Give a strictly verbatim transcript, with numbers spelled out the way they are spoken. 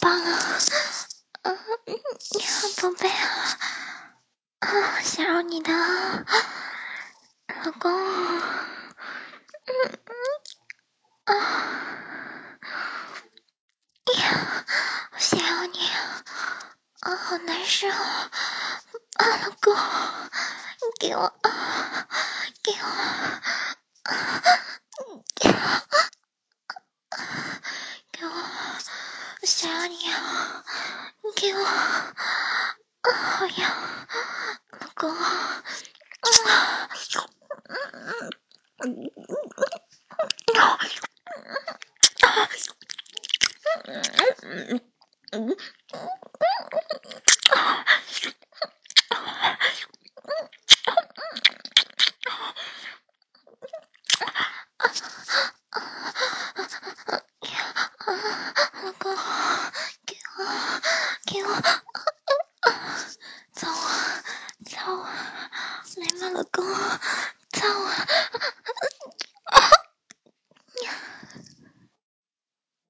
棒啊！嗯，你好宝贝啊！啊，想要你的老公。嗯嗯啊呀，我想要你啊！啊，好难受啊！老公，你给我啊，给我啊，给我。给我，我想要你啊！你给我啊，好呀，老公啊！